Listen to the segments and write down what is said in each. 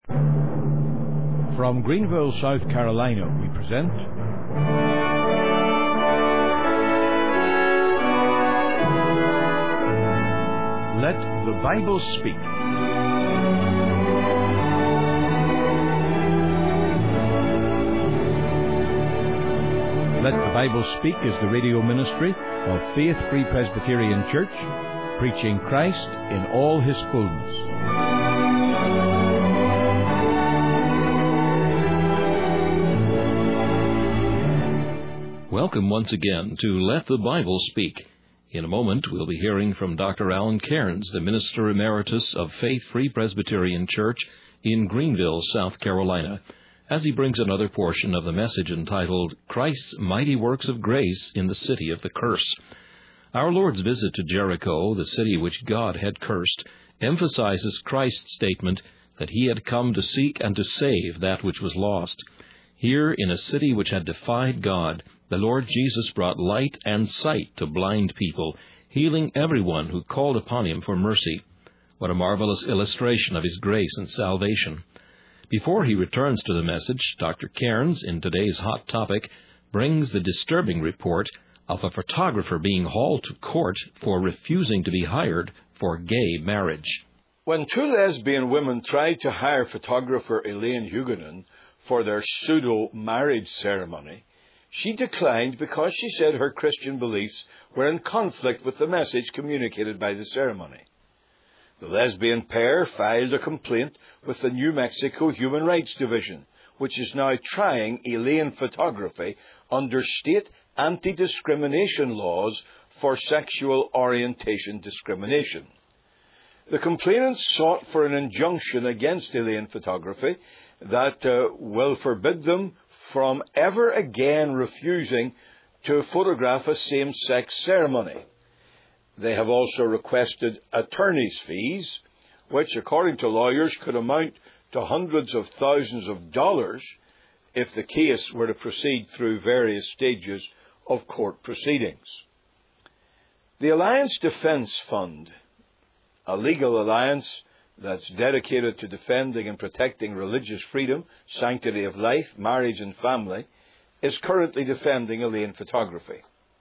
From Greenville, South Carolina, we present Let the Bible Speak. Let the Bible Speak is the radio ministry of Faith Free Presbyterian Church, preaching Christ in all His fullness. Welcome once again to Let the Bible Speak. In a moment, we'll be hearing from Dr. Alan Cairns, the Minister Emeritus of Faith Free Presbyterian Church in Greenville, South Carolina, as he brings another portion of the message entitled, Christ's Mighty Works of Grace in the City of the Curse. Our Lord's visit to Jericho, the city which God had cursed, emphasizes Christ's statement that He had come to seek and to save that which was lost. Here, in a city which had defied God, the Lord Jesus brought light and sight to blind people, healing everyone who called upon Him for mercy. What a marvelous illustration of His grace and salvation. Before he returns to the message, Dr. Cairns, in today's hot topic, brings the disturbing report of a photographer being hauled to court for refusing to be hired for gay marriage. When two lesbian women tried to hire photographer Elaine Huguenin for their pseudo-marriage ceremony, she declined because she said her Christian beliefs were in conflict with the message communicated by the ceremony. The lesbian pair filed a complaint with the New Mexico Human Rights Division, which is now trying Elaine photography under state anti-discrimination laws for sexual orientation discrimination. The complainants sought for an injunction against Elaine photography that will forbid them from ever again refusing to photograph a same-sex ceremony. They have also requested attorney's fees, which, according to lawyers, could amount to hundreds of thousands of dollars if the case were to proceed through various stages of court proceedings. The Alliance Defense Fund, a legal alliance that's dedicated to defending and protecting religious freedom, sanctity of life, marriage and family, is currently defending Elaine photography.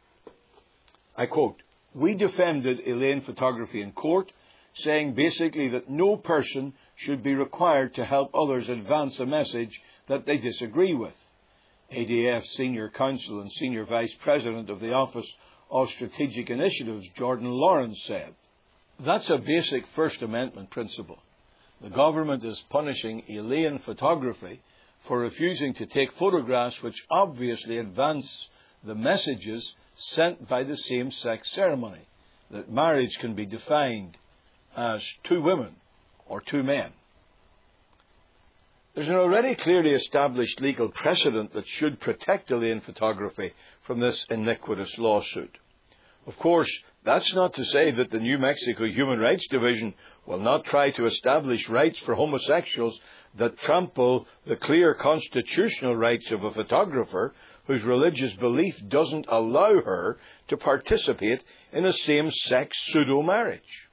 I quote, "We defended Elaine photography in court, saying basically that no person should be required to help others advance a message that they disagree with," ADF Senior Counsel and Senior Vice President of the Office of Strategic Initiatives, Jordan Lawrence, said. That's a basic First Amendment principle. The government is punishing Elaine photography for refusing to take photographs which obviously advance the messages sent by the same-sex ceremony, that marriage can be defined as two women or two men. There's an already clearly established legal precedent that should protect Elaine photography from this iniquitous lawsuit. Of course, that's not to say that the New Mexico Human Rights Division will not try to establish rights for homosexuals that trample the clear constitutional rights of a photographer whose religious belief doesn't allow her to participate in a same-sex pseudo-marriage.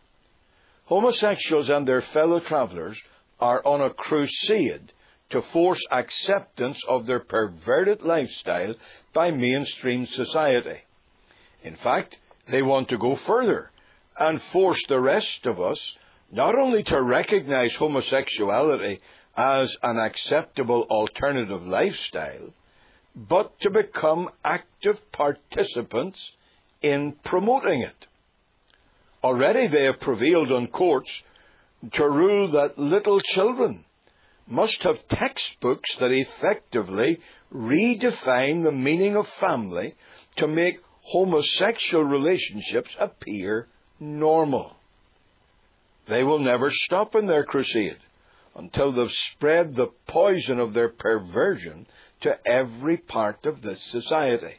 Homosexuals and their fellow travelers are on a crusade to force acceptance of their perverted lifestyle by mainstream society. In fact, they want to go further and force the rest of us not only to recognize homosexuality as an acceptable alternative lifestyle, but to become active participants in promoting it. Already they have prevailed on courts to rule that little children must have textbooks that effectively redefine the meaning of family to make homosexual relationships appear normal. They will never stop in their crusade until they've spread the poison of their perversion to every part of this society.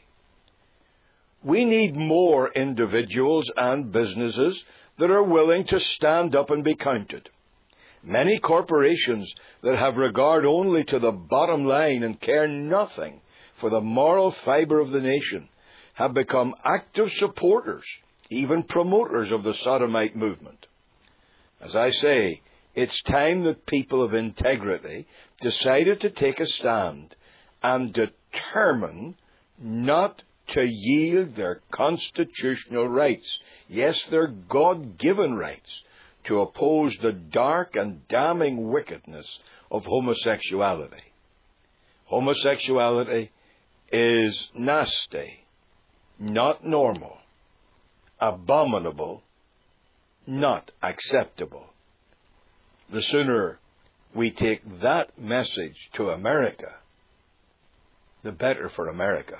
We need more individuals and businesses that are willing to stand up and be counted. Many corporations that have regard only to the bottom line and care nothing for the moral fiber of the nation have become active supporters, even promoters of the sodomite movement. As I say, It's time that people of integrity decided to take a stand and determine not to yield their constitutional rights, yes, their God-given rights, to oppose the dark and damning wickedness of homosexuality. Homosexuality is nasty, not normal, abominable, not acceptable. The sooner we take that message to America, the better for America.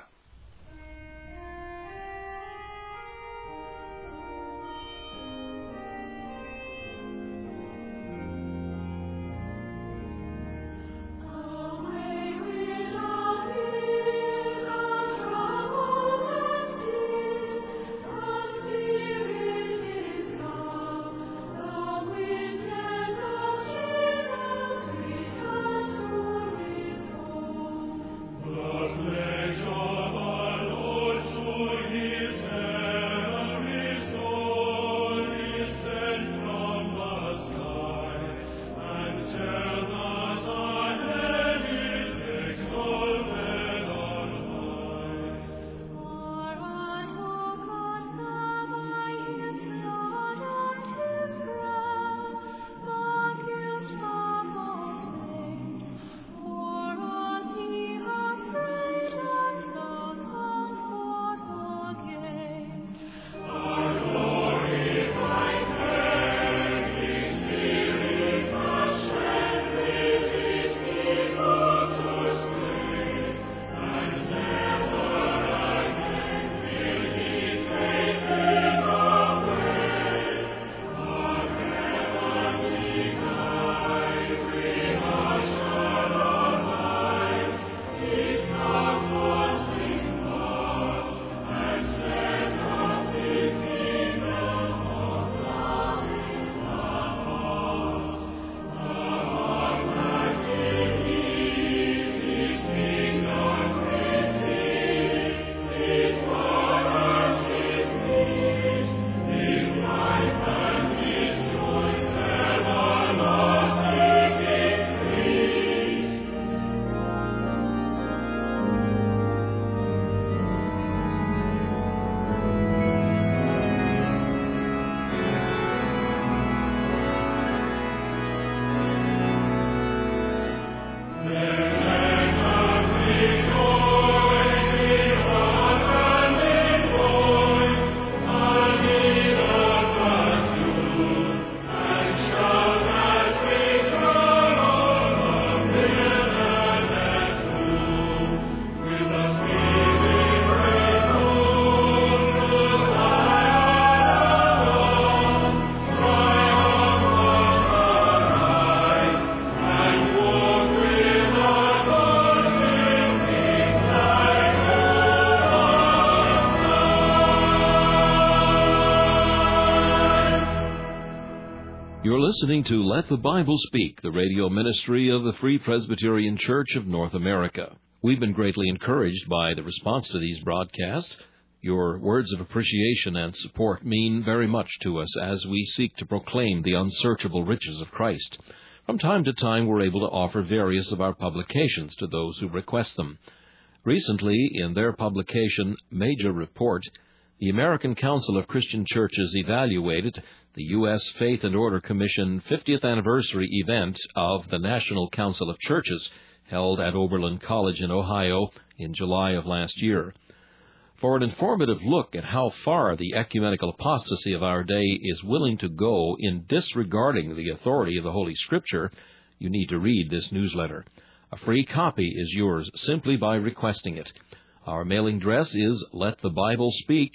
You're listening to Let the Bible Speak, the radio ministry of the Free Presbyterian Church of North America. We've been greatly encouraged by the response to these broadcasts. Your words of appreciation and support mean very much to us as we seek to proclaim the unsearchable riches of Christ. From time to time, we're able to offer various of our publications to those who request them. Recently, in their publication, Major Report, the American Council of Christian Churches evaluated the U.S. Faith and Order Commission 50th anniversary event of the National Council of Churches held at Oberlin College in Ohio in July of last year. For an informative look at how far the ecumenical apostasy of our day is willing to go in disregarding the authority of the Holy Scripture, you need to read this newsletter. A free copy is yours simply by requesting it. Our mailing address is Let the Bible Speak,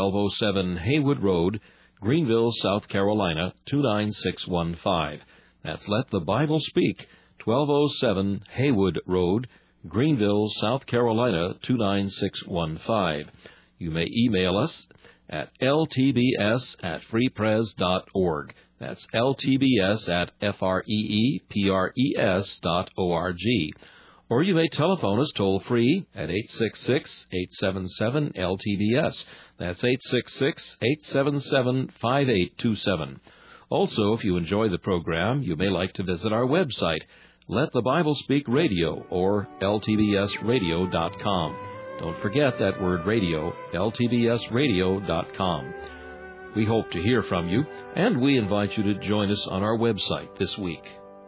1207 Haywood Road, Greenville, South Carolina, 29615. That's Let the Bible Speak, 1207 Haywood Road, Greenville, South Carolina, 29615. You may email us at ltbs@freepres.org. That's ltbs@freepres.org. Or you may telephone us toll-free at 866-877-LTBS. That's 866-877-5827. Also, if you enjoy the program, you may like to visit our website, Let the Bible Speak Radio, or ltbsradio.com. Don't forget that word radio, ltbsradio.com. We hope to hear from you, and we invite you to join us on our website this week.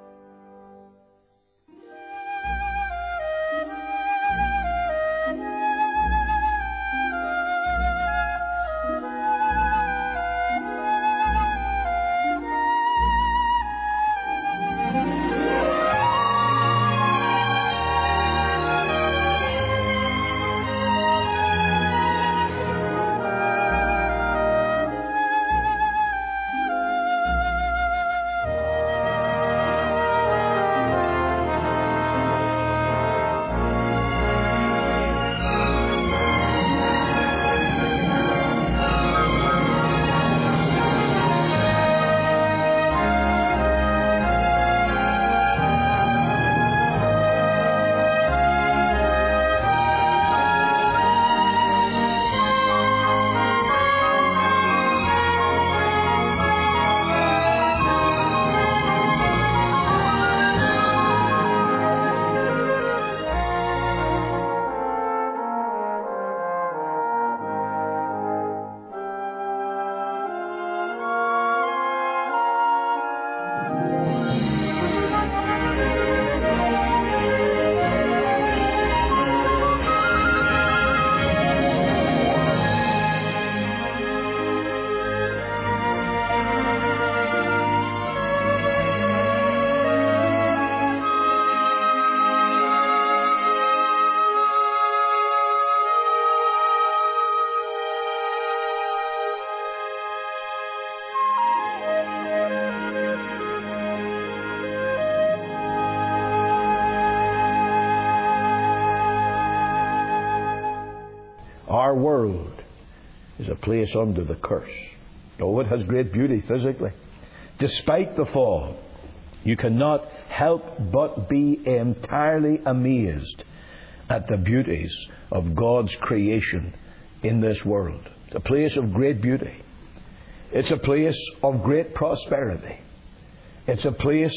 Our world is a place under the curse. Though it has great beauty physically, despite the fall, you cannot help but be entirely amazed at the beauties of God's creation in this world. It's a place of great beauty. It's a place of great prosperity. It's a place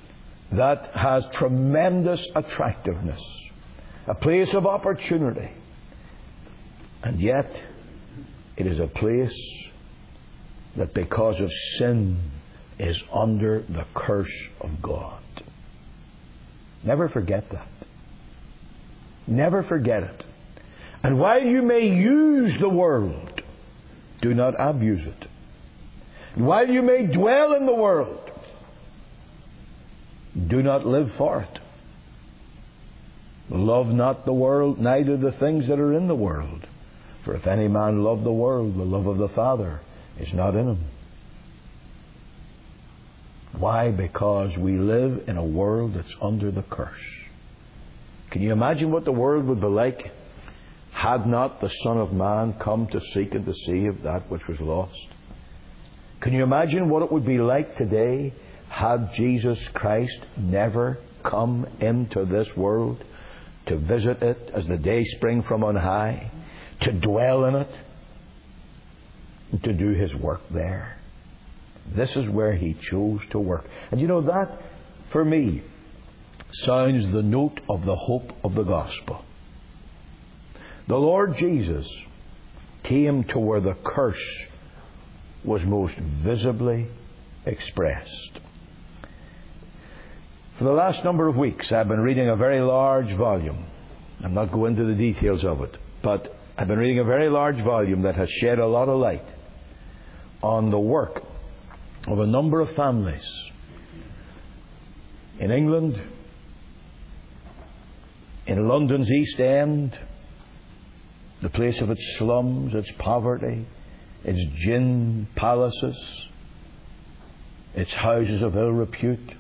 that has tremendous attractiveness. A place of opportunity. And yet, it is a place that because of sin is under the curse of God. Never forget that. Never forget it. And while you may use the world, do not abuse it. And while you may dwell in the world, do not live for it. Love not the world, neither the things that are in the world. For if any man love the world, the love of the Father is not in him. Why? Because we live in a world that's under the curse. Can you imagine what the world would be like had not the Son of Man come to seek and to save that which was lost? Can you imagine what it would be like today had Jesus Christ never come into this world to visit it as the day spring from on high, to dwell in it, and to do His work there? This is where He chose to work. And you know, that, for me, sounds the note of the hope of the gospel. The Lord Jesus came to where the curse was most visibly expressed. For the last number of weeks, I've been reading a very large volume. I'm not going into the details of it, but I've been reading a very large volume that has shed a lot of light on the work of a number of families in England, in London's East End, the place of its slums, its poverty, its gin palaces, its houses of ill repute,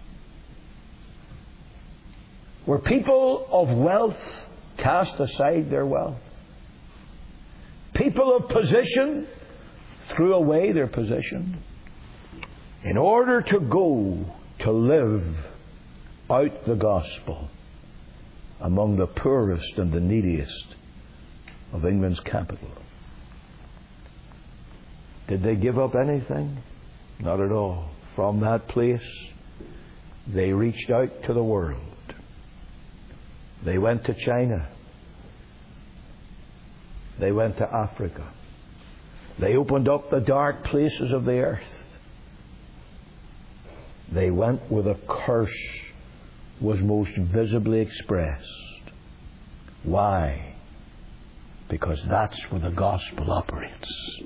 where people of wealth cast aside their wealth. People of position threw away their position in order to go to live out the gospel among the poorest and the neediest of England's capital. Did they give up anything? Not at all. From that place, they reached out to the world. They went to China. They went to Africa. They opened up the dark places of the earth. They went where the curse was most visibly expressed. Why? Because that's where the gospel operates.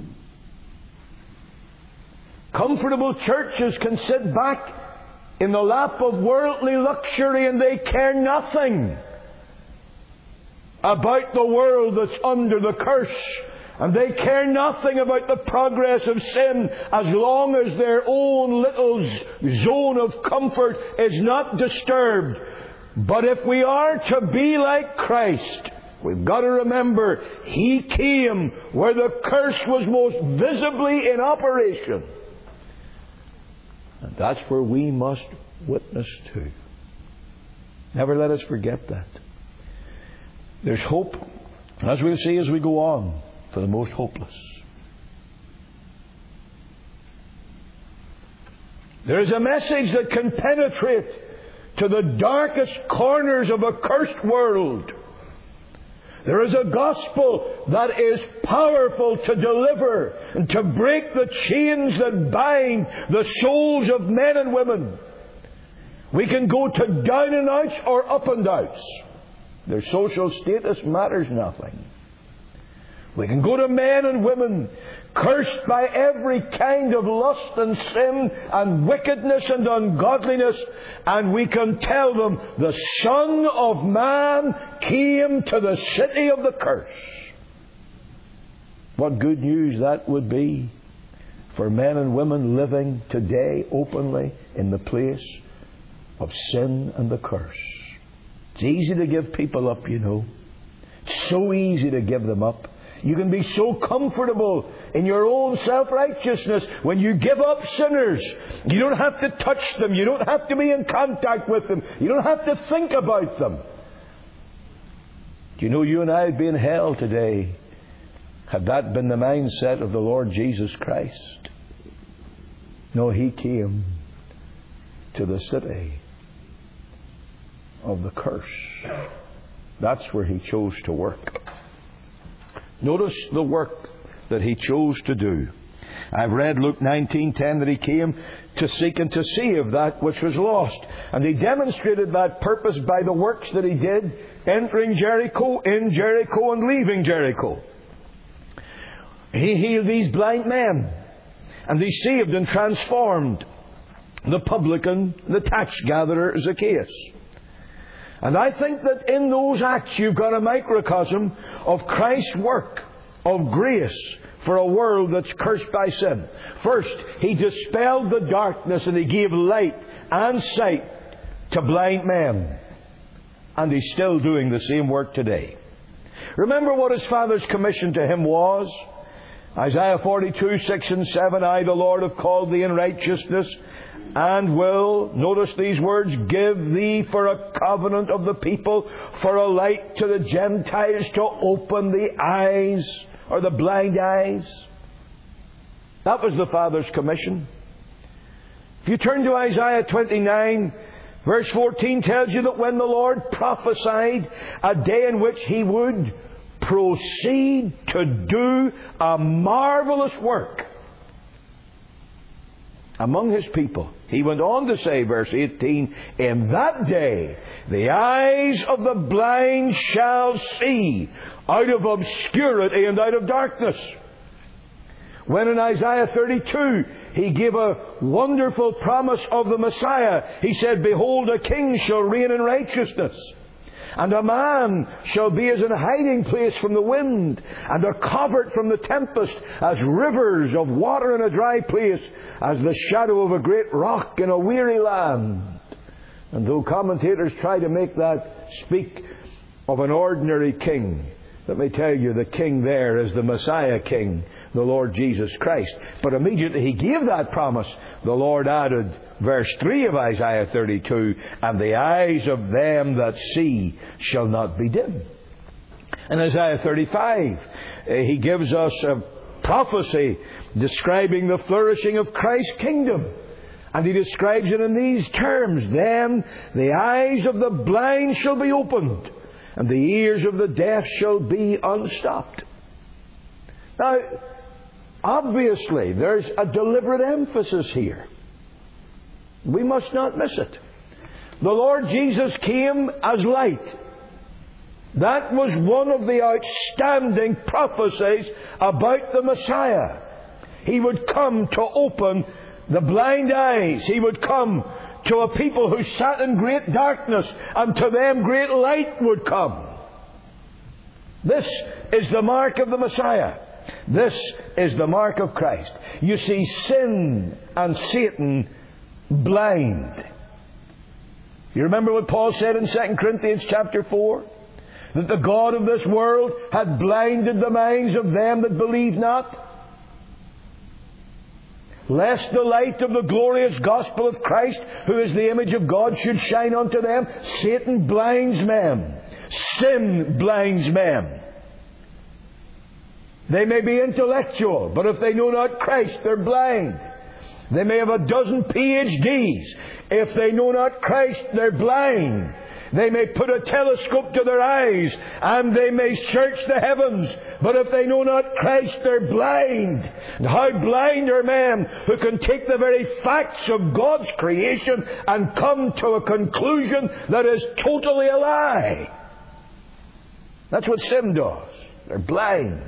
Comfortable churches can sit back in the lap of worldly luxury and they care nothing about the world that's under the curse. And they care nothing about the progress of sin as long as their own little zone of comfort is not disturbed. But if we are to be like Christ, we've got to remember He came where the curse was most visibly in operation. And that's where we must witness to. Never let us forget that. There's hope, as we'll see as we go on, for the most hopeless. There is a message that can penetrate to the darkest corners of a cursed world. There is a gospel that is powerful to deliver and to break the chains that bind the souls of men and women. We can go to down and outs or up and outs. Their social status matters nothing. We can go to men and women cursed by every kind of lust and sin and wickedness and ungodliness, and we can tell them the Son of Man came to the city of the curse. What good news that would be for men and women living today openly in the place of sin and the curse. It's easy to give people up, you know. It's so easy to give them up. You can be so comfortable in your own self-righteousness when you give up sinners. You don't have to touch them. You don't have to be in contact with them. You don't have to think about them. Do you know you and I would be in hell today had that been the mindset of the Lord Jesus Christ? No, He came to the city of the curse. That's where He chose to work. Notice the work that He chose to do. I've read Luke 19:10 that He came to seek and to save that which was lost. And He demonstrated that purpose by the works that He did, entering Jericho, in Jericho, and leaving Jericho. He healed these blind men, and He saved and transformed the publican, the tax gatherer, Zacchaeus. And I think that in those acts you've got a microcosm of Christ's work of grace for a world that's cursed by sin. First, He dispelled the darkness and He gave light and sight to blind men. And He's still doing the same work today. Remember what His Father's commission to Him was? Isaiah 42, 6 and 7, I, the Lord, have called thee in righteousness, and will, notice these words, give thee for a covenant of the people, for a light to the Gentiles, to open the eyes, or the blind eyes. That was the Father's commission. If you turn to Isaiah 29, verse 14 tells you that when the Lord prophesied a day in which He would proceed to do a marvelous work among His people, He went on to say, verse 18, in that day the eyes of the blind shall see out of obscurity and out of darkness. When in Isaiah 32 He gave a wonderful promise of the Messiah, He said, behold, a king shall reign in righteousness, and a man shall be as an hiding place from the wind, and a covert from the tempest, as rivers of water in a dry place, as the shadow of a great rock in a weary land. And though commentators try to make that speak of an ordinary king, let me tell you, the king there is the Messiah King, the Lord Jesus Christ. But immediately He gave that promise, the Lord added, verse 3 of Isaiah 32, and the eyes of them that see shall not be dim. In Isaiah 35, He gives us a prophecy describing the flourishing of Christ's kingdom. And he describes it in these terms: then the eyes of the blind shall be opened, and the ears of the deaf shall be unstopped. Now, obviously, there's a deliberate emphasis here. We must not miss it. The Lord Jesus came as light. That was one of the outstanding prophecies about the Messiah. He would come to open the blind eyes. He would come to a people who sat in great darkness, and to them great light would come. This is the mark of the Messiah. This is the mark of Christ. You see, sin and Satan blind. You remember what Paul said in 2 Corinthians chapter 4? That the God of this world had blinded the minds of them that believe not, lest the light of the glorious gospel of Christ, who is the image of God, should shine unto them. Satan blinds men. Sin blinds men. They may be intellectual, but if they know not Christ, they're blind. They may have a dozen PhDs. If they know not Christ, they're blind. They may put a telescope to their eyes, and they may search the heavens, but if they know not Christ, they're blind. And how blind are men who can take the very facts of God's creation and come to a conclusion that is totally a lie. That's what sin does. They're blind.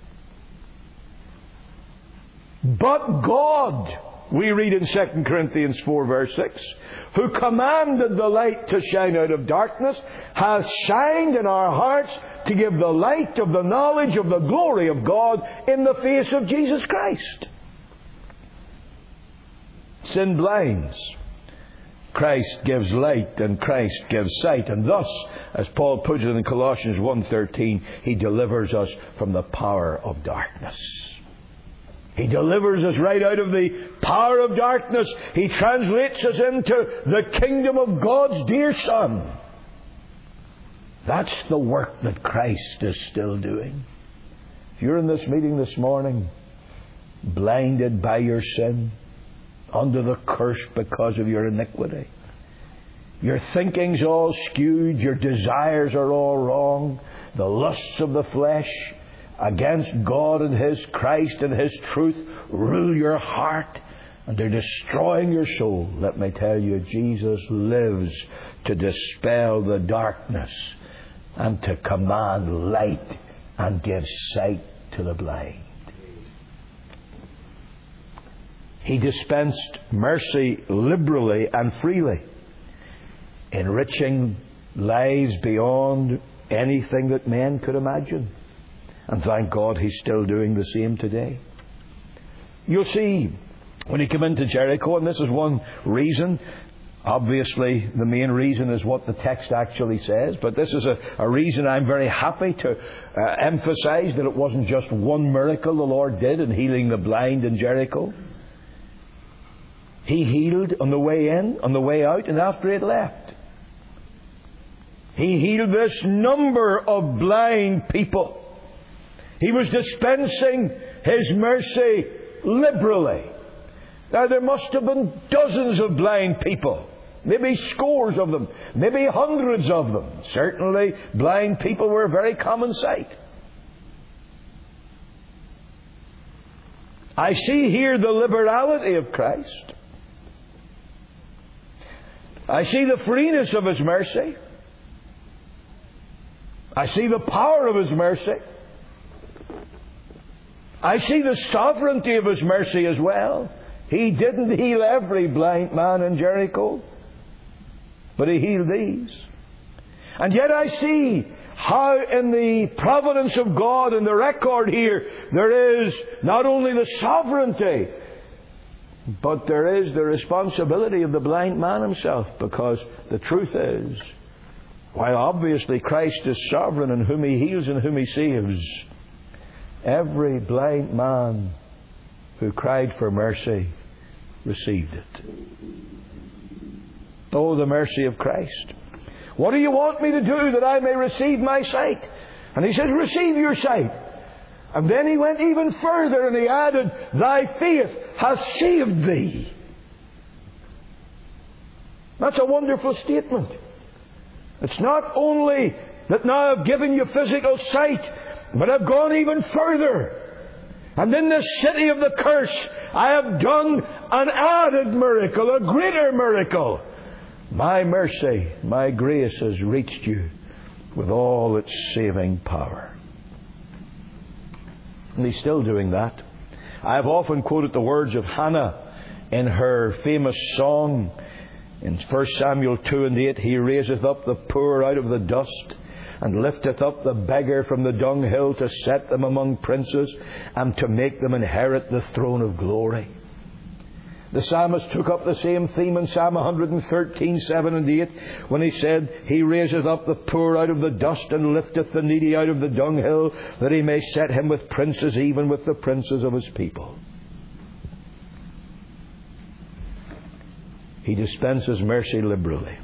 But God, we read in 2 Corinthians 4 verse 6, who commanded the light to shine out of darkness, has shined in our hearts to give the light of the knowledge of the glory of God in the face of Jesus Christ. Sin blinds. Christ gives light, and Christ gives sight. And thus, as Paul puts it in Colossians 1:13, He delivers us from the power of darkness. He delivers us right out of the power of darkness. He translates us into the kingdom of God's dear Son. That's the work that Christ is still doing. If you're in this meeting this morning, blinded by your sin, under the curse because of your iniquity, your thinking's all skewed, your desires are all wrong, the lusts of the flesh against God and His Christ and His truth rule your heart, and they're destroying your soul. Let me tell you, Jesus lives to dispel the darkness and to command light and give sight to the blind. He dispensed mercy liberally and freely, enriching lives beyond anything that men could imagine. And thank God He's still doing the same today. You'll see when He came into Jericho, and this is one reason. Obviously, the main reason is what the text actually says, but this is a reason I'm very happy to emphasize, that it wasn't just one miracle the Lord did in healing the blind in Jericho. He healed on the way in, on the way out, and after He had left. He healed this number of blind people. He was dispensing His mercy liberally. Now, there must have been dozens of blind people. Maybe scores of them. Maybe hundreds of them. Certainly, blind people were a very common sight. I see here the liberality of Christ. I see the freeness of His mercy. I see the power of His mercy. I see the sovereignty of His mercy as well. He didn't heal every blind man in Jericho, but He healed these. And yet I see how in the providence of God, in the record here, there is not only the sovereignty, but there is the responsibility of the blind man himself. Because the truth is, while obviously Christ is sovereign in whom He heals and whom He saves, every blind man who cried for mercy received it. Oh, the mercy of Christ. What do you want me to do that I may receive my sight? And He says, receive your sight. And then he went even further and he added, thy faith has saved thee. That's a wonderful statement. It's not only that now I've given you physical sight, but I've gone even further. And in this city of the curse, I have done an added miracle, a greater miracle. My mercy, my grace has reached you with all its saving power. And he's still doing that. I have often quoted the words of Hannah in her famous song in 1 Samuel 2:8. He raiseth up the poor out of the dust, and lifteth up the beggar from the dunghill, to set them among princes, and to make them inherit the throne of glory. The psalmist took up the same theme in Psalm 113, 7 and 8, when he said, He raiseth up the poor out of the dust, and lifteth the needy out of the dunghill, that He may set him with princes, even with the princes of His people. He dispenses mercy liberally.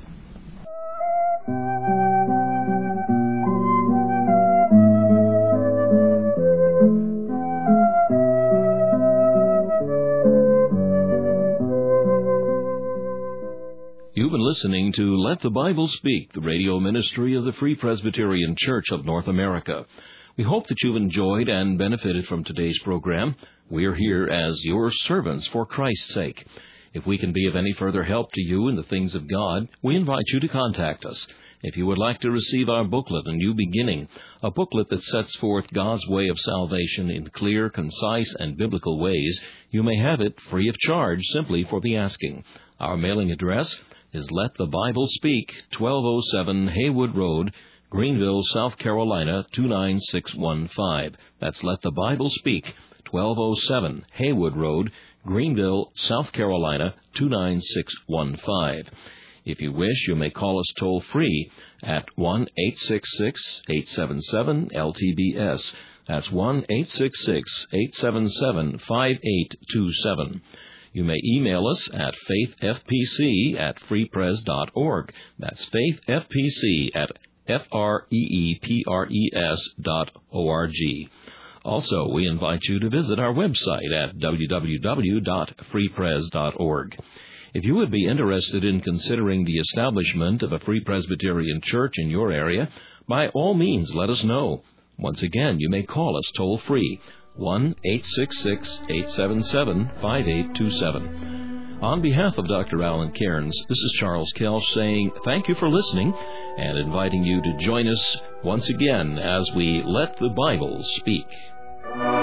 You've been listening to Let the Bible Speak, the radio ministry of the Free Presbyterian Church of North America. We hope that you've enjoyed and benefited from today's program. We are here as your servants for Christ's sake. If we can be of any further help to you in the things of God, we invite you to contact us. If you would like to receive our booklet, A New Beginning, a booklet that sets forth God's way of salvation in clear, concise, and biblical ways, you may have it free of charge simply for the asking. Our mailing address is Let the Bible Speak, 1207 Haywood Road, Greenville, South Carolina, 29615. That's Let the Bible Speak, 1207 Haywood Road, Greenville, South Carolina, 29615. If you wish, you may call us toll-free at 1-866-877-LTBS. That's 1-866-877-5827. You may email us at faithfpc@freepres.org. That's faithfpc@freepres.org. Also, we invite you to visit our website at www.freepres.org. If you would be interested in considering the establishment of a Free Presbyterian Church in your area, by all means let us know. Once again, you may call us toll-free, 1-866-877-5827. On behalf of Dr. Alan Cairns, this is Charles Kelch saying thank you for listening and inviting you to join us once again as we let the Bible speak.